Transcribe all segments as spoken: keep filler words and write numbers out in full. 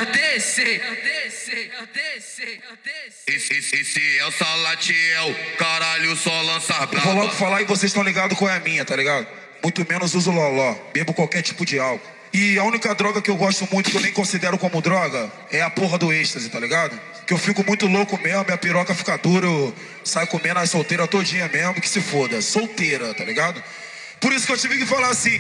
eu desci, eu desci, eu desci, eu desci. Esse, esse, esse é o Salatiel, caralho, só lança brava. Eu vou logo falar e vocês estão ligados qual é a minha, tá ligado? Muito menos uso loló, bebo qualquer tipo de álcool. E a única droga que eu gosto muito, que eu nem considero como droga, é a porra do êxtase, tá ligado? Que eu fico muito louco mesmo, minha piroca fica dura, eu saio comendo a solteira todinha mesmo, que se foda, solteira, tá ligado? Por isso que eu tive que falar assim.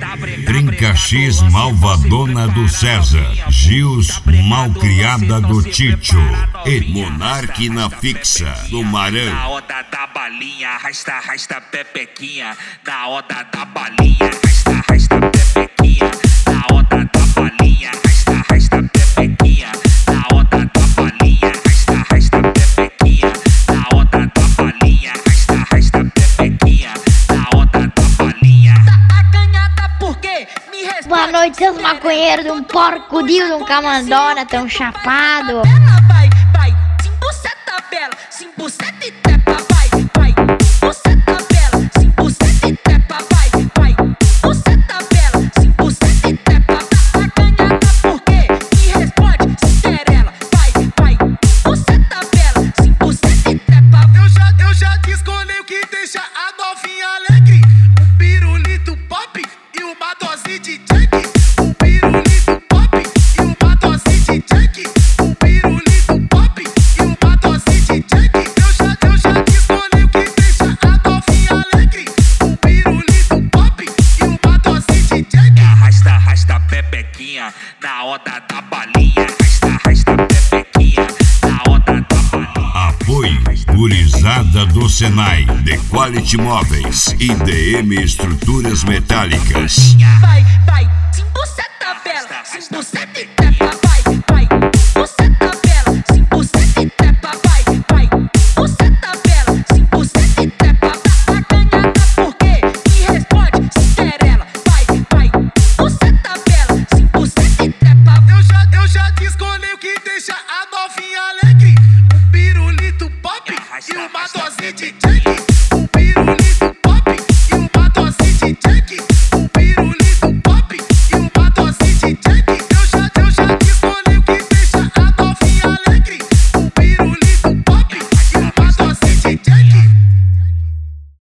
Trinca X Malvadona do César, Gils Malcriada do Tito e Monarque na Fixa do Marão. Na onda da balinha, arrasta, arrasta pepequinha. Na onda da balinha, arrasta, arrasta pepequinha. Na onda da balinha, arrasta, arrasta pepequinha. Na onda da balinha, arrasta, arrasta pepequinha. Na onda da balinha, arrasta, arrasta pepequinha. Na onda da balinha. Tá acanhada por quê? Me responde. Boa noite, seus maconheiros de um porco de um camandona tão chapado. Ela vai, vai, sim, buceta bela, sim, buceta e tepa, vai, vai, buceta bela, sim, buceta e tepa, vai, vai, buceta bela, sim, buceta e tepa. Tá acanhada por quê? Me responde, Cinderela, vai, vai, buceta bela, sim, buceta e tepa. Eu já, eu já te escolhi o que deixa a novinha alegre. Um pirulito pop e uma dose de Jack. Um pirulito pop e uma dose de Jack. Um pirulito pop e uma dose de Jack. Eu já, eu já te escolhi o que deixa a novinha alegre. Um pirulito pop e uma dose de Jack. Arrasta, arrasta pepequinha. Na onda da balinha, arrasta, arrasta pepequinha. Na onda da balinha. Apoio Gurizada do Senai, The Quality Móveis e D M Estruturas Metálicas. Vai, vai, sim, buceta bela, sim, buceta e tepa, vai, vai, buceta bela, sim, buceta e tepa, vai, vai, buceta bela, sim, buceta e tepa. Tá acanhada por quê? Me responde, Cinderela, vai, vai, buceta bela, sim, buceta e tepa. Eu já, eu já te escolhi o que deixa a novinha alegre. Um pirulito pop e uma dose de Jack.